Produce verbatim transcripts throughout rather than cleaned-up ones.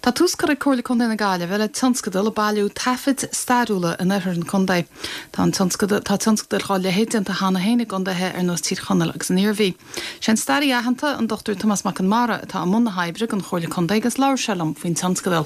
Tá túscar a cóla chun na gáile bheile tionscadal a bailú tafid starúla in ar an chundé. Tá tionscadal cháil le héidir a hána héna gondathe ar nó tír chonal agus an níorhí. Sin starí ahananta an Doctor Thomas McNamara tá am mna haibre an chóla chundé agus láir selam faoin tionscadal.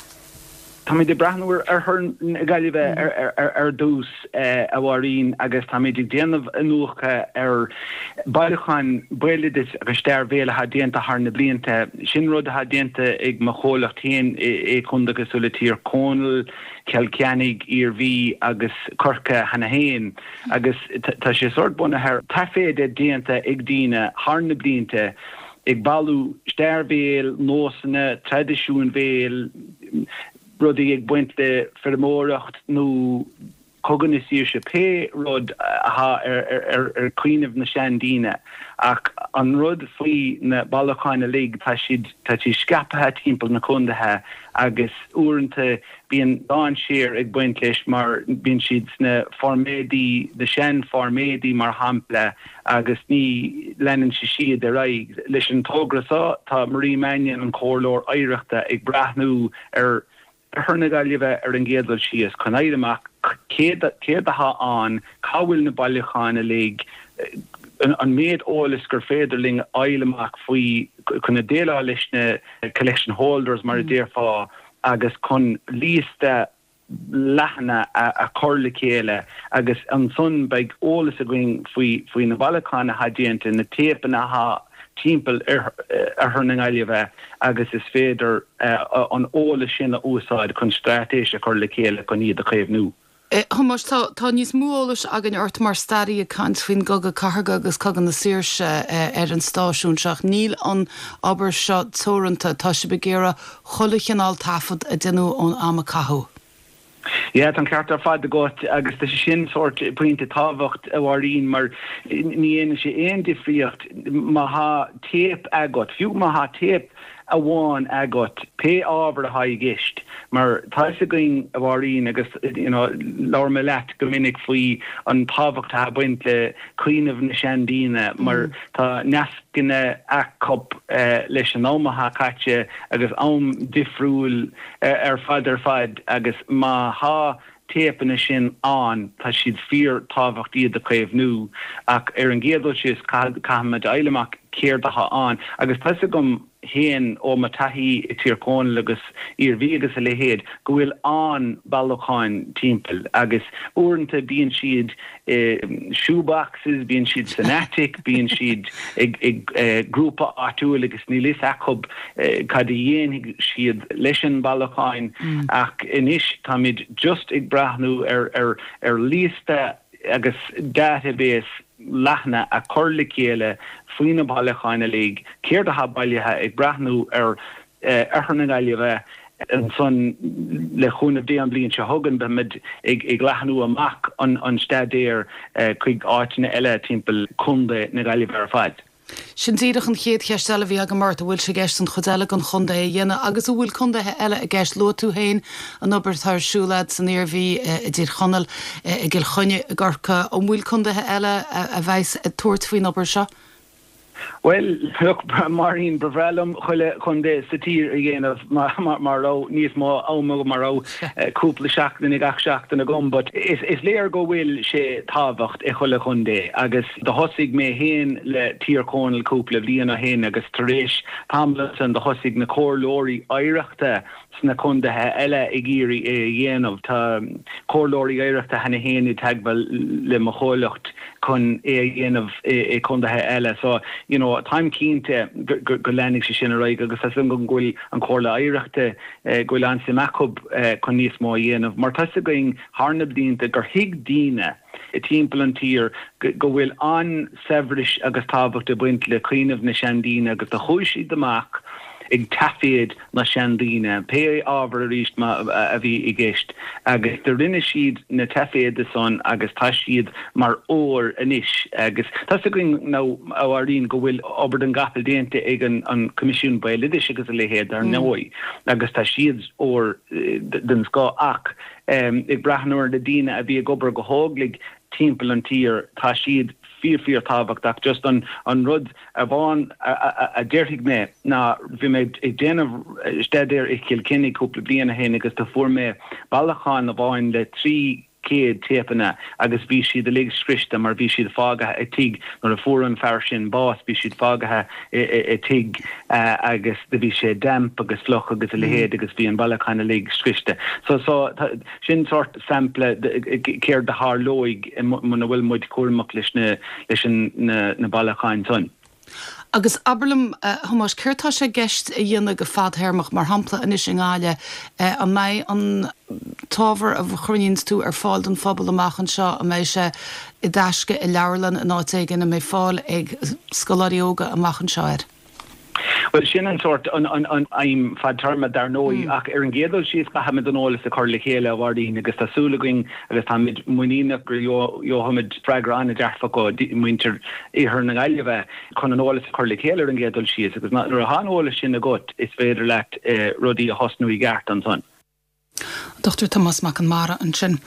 Tá mé de brehnúir ar chun gaiileh ar dús a bhhaín agus tá méidir déanamh nuacha ar bailacháin buileadis agus steir bhéle ha déanta th na blianta sin rud ha déanta ag mo cholacht tain é chundagus ula tír cónal cealceannig íorhí agus corca hana héin agus tá sé sort buna ar tá féide déanta ag díine th na blianta ag bailú steir bhéal nósanna tradiisiún bhéal rudí ag buinte fermóracht nó cogan is sír se pé rud aha ar cuiineh na seandíine ach an rud faoi na ballacháine lig tá siad tá tí scapathe timppel na chundathe agus uanta bíon dáin sér ag buint leis mar bíon siad na formédí de sean formédí mar hampla agus ní lennen si siad a raig leis an tógrasá tá Marie Mannion an chorlór éireachta ag brathnú ar Herna gaiileh ar an géadal sios chun éireach céad a ha an cáhfuil na bailacháine lig an méad ólas gur féidirling aileach faoi chun na déile leis na collection holders mar a déirfá agus chun lísta lethna a chorla céile agus an son beag ólas a going faoi faoi na bailacháine ha déanta na tépan a ha timppel ar thurna gaiileh agus is féidir an óla sinna úsáid chun stratéise chuir le chéile chun iad a chéimhnú. Thomas tá níos mólas agan ort mar starí a cant faoin goga carga agus cogan na síirse ar an stáisiúnseach níl an aber seo tórananta tá se begéire cholichanál tafod a denú ón ama cathú. Ja, tan ceart ar fad a got agus tá sin sort puinte táhacht a bhhaín mar ní éana sé éon difriocht má ha tape agat, fiú má ha tape a bháin agat pe ábhar a ha i gist mar tá a going a bhhaín agus you know, láir me leat go minic faoi an táhacht ha buint le cuiineh na seandíine mar tá neascinne acop uh, leis an ómaha caite agus am difriúil uh, ar fad ar fad agus má ha tépanna sin an tá siad fíor táhacht iad a chéimhnú ach ar an géadal sios cahamad aileach céirdatha an agus tá a gom héan ó ma taí i tír cónal agus íorhí agus a le héad go bhfuil an bailacháin timppel agus uanta bíon siad eh, shoeboxes, bíon siad fanatic, bíon siad ag, ag eh, grúpa áitiúil agus ní lis acob eh, cad a dhéananig siad leis an bailacháin mm. ach inis tá mid just ag brathnú ar, ar, ar lísta agus database lethna a chorla céile faoin na bailacháine lig céir a ha bailithe ag brathnú ar arna gaiileh an son le chuúna dé an blion se thugan be mid ag ag leathanú amach an an stadéir chuig áitina eile timppel chunda na gaiileh ar fad. Sin tíadach an chéad cheistela bhí aga marta bhfuil sé gceist an chodeile an chunda é dhéine agus bhfuil chundathe eile a gceist lotú héin an obair tharsúlaid san éirhí i dtír chonal i gil chunne garcha ó bhfuil chundathe eile a bheits a tuairt faoin obair seo. Well, look, Marín Brevrelum chuile chundé sa tír a dhéanamh mar rá níos má ámag mar rá cúpla seachtain ag ach seachtain a gom, but is is léir go bhfuil sé tábhacht i chuile chundé agus do thosaigh mé héin le tír cónal cúpla bliana héin agus tar éis Hamilton do thosaigh na chorlóirí éireachta sna chundathe eile i gcírí é dhéanamh tá chorlóirí éireachta hena héin i teagbal le mo cholacht chun é dhéanamh é chundathe eile so you know time cínte go lenig sé sin a raig agus as an ghfuil an chorla éireachta ghfuil an simachub chun níos mó dhéanamh mar tá a going tharnab dínta gur hiig díine i timppel an tír go bhfuil an sevris agus tábhacht a buint le cuiineh na seandíine agus a chuis siad amach ag tafiad na seandíine pe ábhar a ríist a bhí i gceist agus de rinne siad na tafiad is son agus tá siad mar óir inis agus tá a going ná áhaín go bhfuil obair an gapal déanta ag an an comisiún bailidiis agus a lehéad ar nói agus tá siad óir den scá ach um, ag brathnúir na díine a bhí ag obair go háglaigh timppel an tír tá siad fear fear tábhachtach just an an rud a bháin a deirtigh mé ná bhí mé ag déanamh staidir i Kilkenny cúpla bliana héin agus tá fuair mé bailachán a bháin le trí céad tapanna agus bhí siad a lig scrista mar bhí siad fágathe i tig nar a fóran fear sin bás bhí siad fágathe i tig agus de bhí sé damp agus floch agus a lehéad agus bhí an bailachán a lig scrista. So so sin sort sampla céir de haar loig muna bhfuil muid cuairmach leis na bailachán son. Agus aberlum thomas chuirtá sé gceist a dhéanana go fadthairmach mar hampla inis in gáile an mé an tábhar a bhchuirníonn tú ar fáil don phobal amachchan seo a mé sé i dteasca i leabharlann in áitéigean a mé fáil ag scoláirí óga amachchan seoir. Well sin an sort an an an I'm fad terma dar nói ach ar an géadal sios go hamid an ólas a chuir le chéile a bhardín agus tásúlagaing agus táid muíach gur jo hamid freigrán a dearfa go muinter ihar na gaile bheith chun an ólas a chuir le chéile ar an géadal sios agus nar a han ólas sin a got is féidir leat rudí a hosnúí gart an son. Doctor Thomas Mac an Mara an sin.